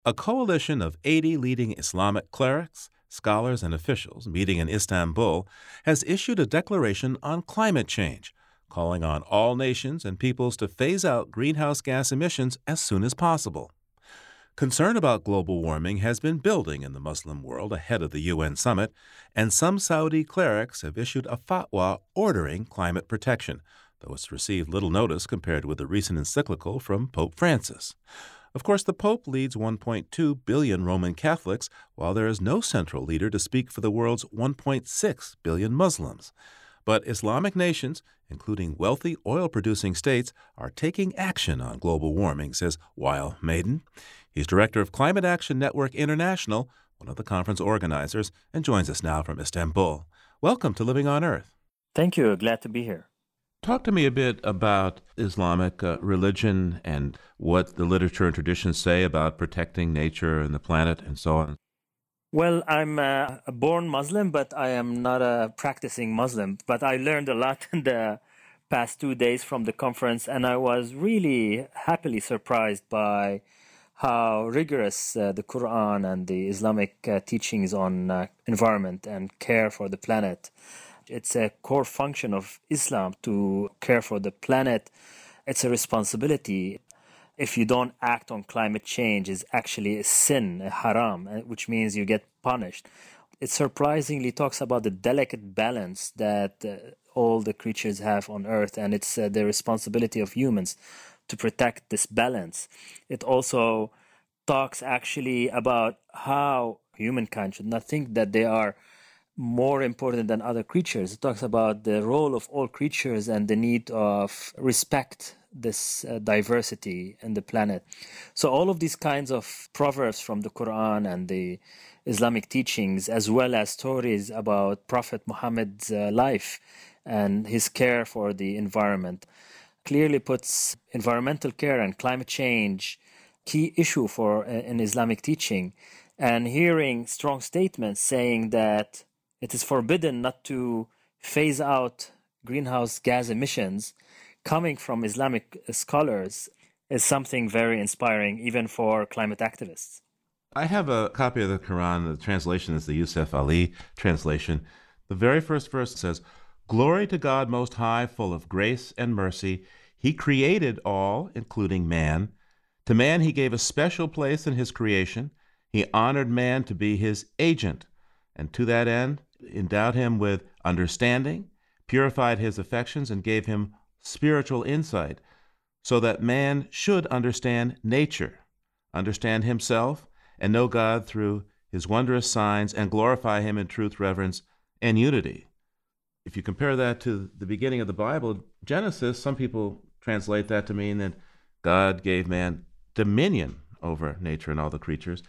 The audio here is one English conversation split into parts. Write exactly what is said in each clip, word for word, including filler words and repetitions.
A coalition of eighty leading Islamic clerics, scholars, and officials meeting in Istanbul has issued a declaration on climate change, calling on all nations and peoples to phase out greenhouse gas emissions as soon as possible. Concern about global warming has been building in the Muslim world ahead of the U N summit, and some Saudi clerics have issued a fatwa ordering climate protection, though it's received little notice compared with the recent encyclical from Pope Francis. Of course, the Pope leads one point two billion Roman Catholics, while there is no central leader to speak for the world's one point six billion Muslims. But Islamic nations, including wealthy oil-producing states, are taking action on global warming, says Wael Maiden. He's director of Climate Action Network International, one of the conference organizers, and joins us now from Istanbul. Welcome to Living on Earth. Thank you. Glad to be here. Talk to me a bit about Islamic uh, religion and what the literature and traditions say about protecting nature and the planet and so on. Well, I'm uh, a born Muslim, but I am not a practicing Muslim. But I learned a lot in the past two days from the conference, and I was really happily surprised by how rigorous uh, the Quran and the Islamic uh, teachings on uh, environment and care for the planet. It's a core function of Islam to care for the planet. It's a responsibility. If you don't act on climate change, it's actually a sin, a haram, which means you get punished. It surprisingly talks about the delicate balance that uh, all the creatures have on Earth, and it's uh, the responsibility of humans to protect this balance. It also talks actually about how humankind should not think that they are more important than other creatures. It talks about the role of all creatures and the need of respect this uh, diversity in the planet. So all of these kinds of proverbs from the Quran and the Islamic teachings, as well as stories about Prophet Muhammad's uh, life and his care for the environment, clearly puts environmental care and climate change key issue for uh, in Islamic teaching. And hearing strong statements saying that it is forbidden not to phase out greenhouse gas emissions coming from Islamic scholars is something very inspiring, even for climate activists. I have a copy of the Quran. The translation is the Yusuf Ali translation. The very first verse says, "Glory to God Most High, full of grace and mercy. He created all, including man. To man he gave a special place in his creation. He honored man to be his agent, and to that end endowed him with understanding, purified his affections, and gave him spiritual insight, so that man should understand nature, understand himself, and know God through his wondrous signs, and glorify him in truth, reverence, and unity." If you compare that to the beginning of the Bible, Genesis, some people translate that to mean that God gave man dominion over nature and all the creatures.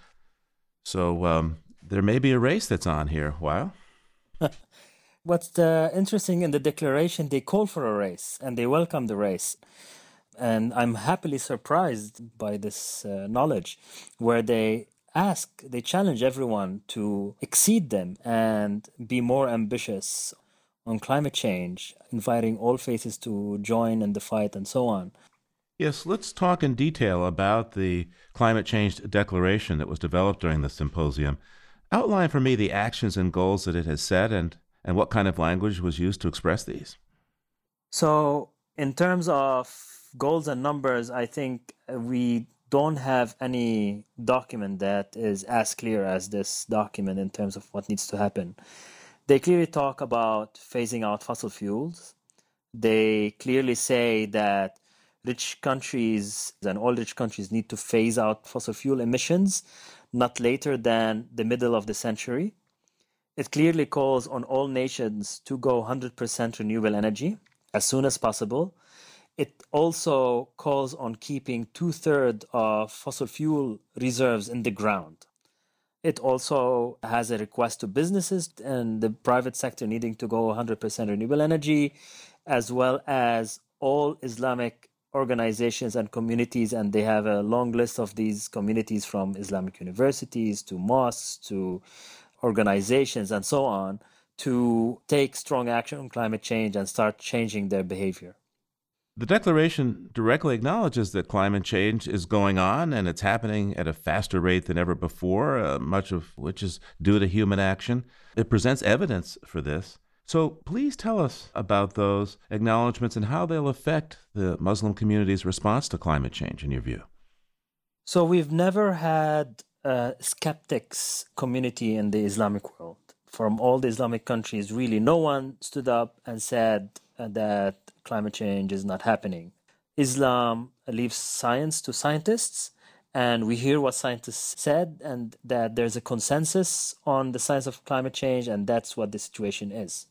So um, there may be a race that's on here. Wow. What's uh, interesting in the declaration, they call for a race and they welcome the race. And I'm happily surprised by this uh, knowledge, where they ask, they challenge everyone to exceed them and be more ambitious on climate change, inviting all faiths to join in the fight and so on. Yes, let's talk in detail about the climate change declaration that was developed during the symposium. Outline for me the actions and goals that it has set, and, and what kind of language was used to express these. So, in terms of goals and numbers, I think we don't have any document that is as clear as this document in terms of what needs to happen. They clearly talk about phasing out fossil fuels. They clearly say that rich countries and all rich countries need to phase out fossil fuel emissions not later than the middle of the century. It clearly calls on all nations to go one hundred percent renewable energy as soon as possible. It also calls on keeping two-thirds of fossil fuel reserves in the ground. It also has a request to businesses and the private sector needing to go one hundred percent renewable energy, as well as all Islamic organizations and communities, and they have a long list of these communities, from Islamic universities to mosques to organizations and so on, to take strong action on climate change and start changing their behavior. The declaration directly acknowledges that climate change is going on and it's happening at a faster rate than ever before, uh, much of which is due to human action. It presents evidence for this. So please tell us about those acknowledgments and how they'll affect the Muslim community's response to climate change, in your view. So we've never had a skeptics community in the Islamic world. From all the Islamic countries, really, no one stood up and said uh, that climate change is not happening. Islam leaves science to scientists, and we hear what scientists said, and that there's a consensus on the science of climate change, and that's what the situation is.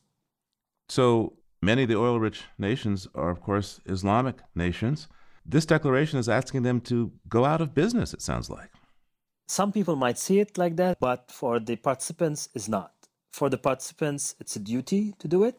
So many of the oil-rich nations are, of course, Islamic nations. This declaration is asking them to go out of business, it sounds like. Some people might see it like that, but for the participants, it's not. For the participants, it's a duty to do it.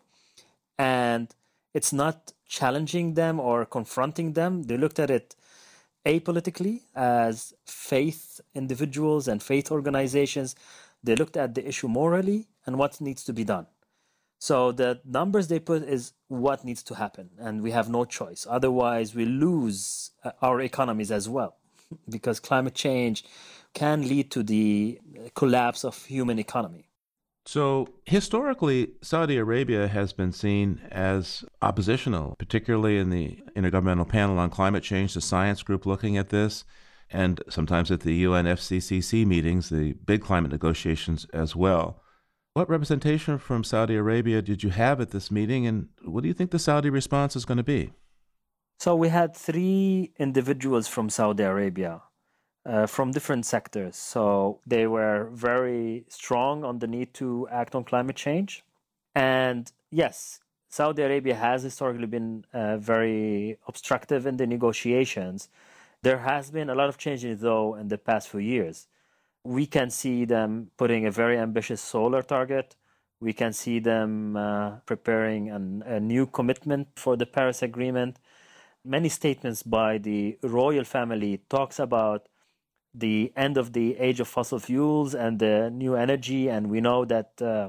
And it's not challenging them or confronting them. They looked at it apolitically as faith individuals and faith organizations. They looked at the issue morally and what needs to be done. So the numbers they put is what needs to happen. And we have no choice. Otherwise, we lose our economies as well, because climate change can lead to the collapse of human economy. So historically, Saudi Arabia has been seen as oppositional, particularly in the Intergovernmental Panel on Climate Change, the science group looking at this, and sometimes at the U N F C C C meetings, the big climate negotiations as well. What representation from Saudi Arabia did you have at this meeting, and what do you think the Saudi response is going to be? So we had three individuals from Saudi Arabia. Uh, from different sectors. So they were very strong on the need to act on climate change. And yes, Saudi Arabia has historically been uh, very obstructive in the negotiations. There has been a lot of changes, though, in the past few years. We can see them putting a very ambitious solar target. We can see them uh, preparing an, a new commitment for the Paris Agreement. Many statements by the royal family talks about the end of the age of fossil fuels and the new energy, and we know that uh,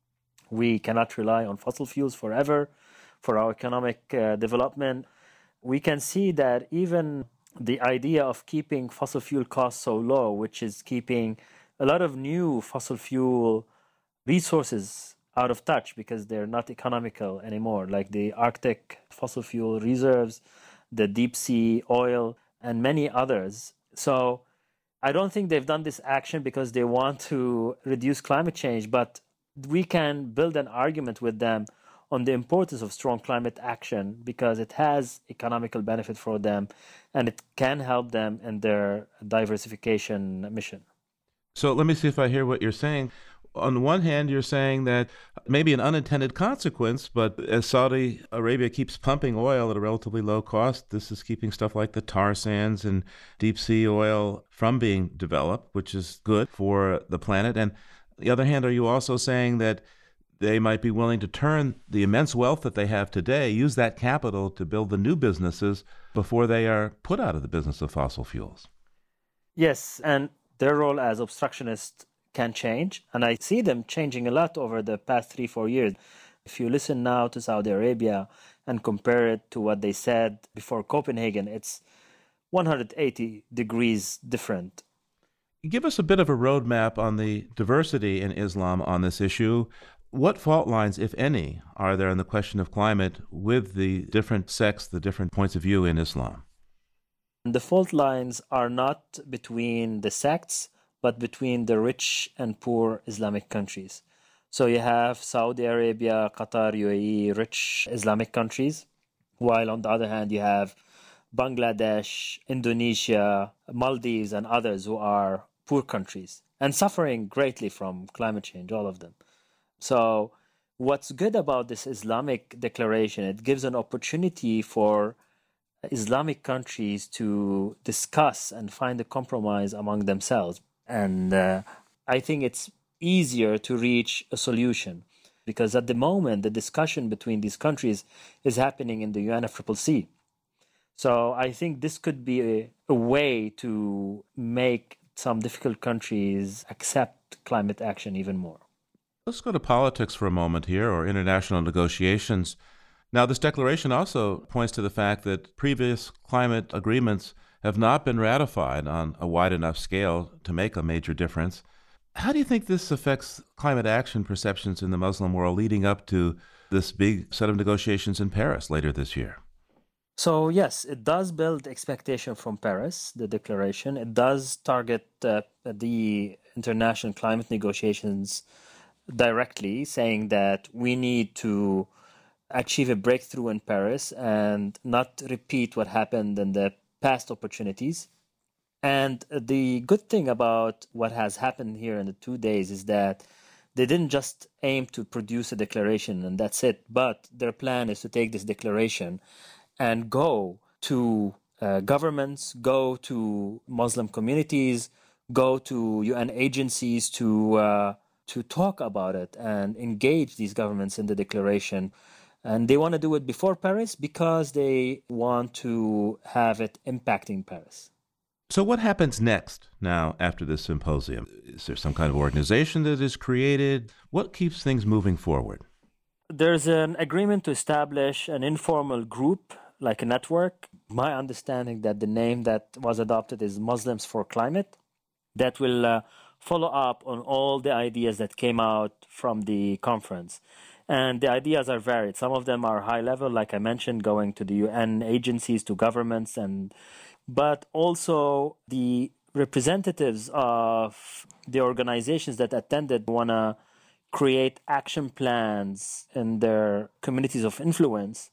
we cannot rely on fossil fuels forever for our economic uh, development. We can see that even the idea of keeping fossil fuel costs so low, which is keeping a lot of new fossil fuel resources out of touch because they're not economical anymore, like the Arctic fossil fuel reserves, the deep sea oil, and many others. So I don't think they've done this action because they want to reduce climate change, but we can build an argument with them on the importance of strong climate action because it has economical benefit for them and it can help them in their diversification mission. So let me see if I hear what you're saying. On the one hand, you're saying that maybe an unintended consequence, but as Saudi Arabia keeps pumping oil at a relatively low cost, this is keeping stuff like the tar sands and deep sea oil from being developed, which is good for the planet. And on the other hand, are you also saying that they might be willing to turn the immense wealth that they have today, use that capital to build the new businesses before they are put out of the business of fossil fuels? Yes, and their role as obstructionists can change, and I see them changing a lot over the past three, four years. If you listen now to Saudi Arabia and compare it to what they said before Copenhagen, it's one hundred eighty degrees different. Give us a bit of a roadmap on the diversity in Islam on this issue. What fault lines, if any, are there in the question of climate with the different sects, the different points of view in Islam? The fault lines are not between the sects, but between the rich and poor Islamic countries. So you have Saudi Arabia, Qatar, U A E, rich Islamic countries, while on the other hand you have Bangladesh, Indonesia, Maldives, and others who are poor countries and suffering greatly from climate change, all of them. So what's good about this Islamic declaration, it gives an opportunity for Islamic countries to discuss and find a compromise among themselves. And uh, I think it's easier to reach a solution because at the moment, the discussion between these countries is happening in the U N F C C C. So I think this could be a, a way to make some difficult countries accept climate action even more. Let's go to politics for a moment here, or international negotiations. Now, this declaration also points to the fact that previous climate agreements have not been ratified on a wide enough scale to make a major difference. How do you think this affects climate action perceptions in the Muslim world leading up to this big set of negotiations in Paris later this year? So yes, it does build expectation from Paris, the declaration. It does target uh, the international climate negotiations directly, saying that we need to achieve a breakthrough in Paris and not repeat what happened in the past opportunities. And the good thing about what has happened here in the two days is that they didn't just aim to produce a declaration and that's it, but their plan is to take this declaration and go to uh, governments, go to Muslim communities, go to U N agencies to uh, to talk about it and engage these governments in the declaration. And they want to do it before Paris because they want to have it impacting Paris. So what happens next now after this symposium? Is there some kind of organization that is created? What keeps things moving forward? There's an agreement to establish an informal group, like a network. My understanding that the name that was adopted is Muslims for Climate, that will uh, follow up on all the ideas that came out from the conference. And the ideas are varied. Some of them are high level, like I mentioned, going to the U N agencies, to governments, and but also the representatives of the organizations that attended want to create action plans in their communities of influence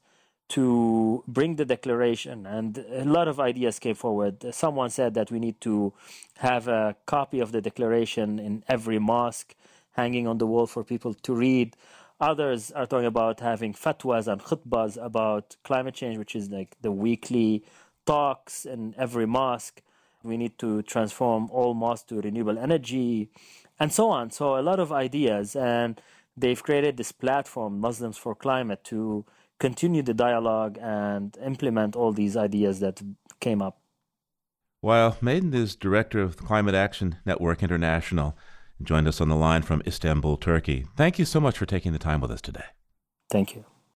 to bring the declaration. And a lot of ideas came forward. Someone said that we need to have a copy of the declaration in every mosque hanging on the wall for people to read. Others are talking about having fatwas and khutbahs about climate change, which is like the weekly talks in every mosque. We need to transform all mosques to renewable energy and so on. So a lot of ideas, and they've created this platform, Muslims for Climate, to continue the dialogue and implement all these ideas that came up. Wael Maydan is director of the Climate Action Network International, joined us on the line from Istanbul, Turkey. Thank you so much for taking the time with us today. Thank you.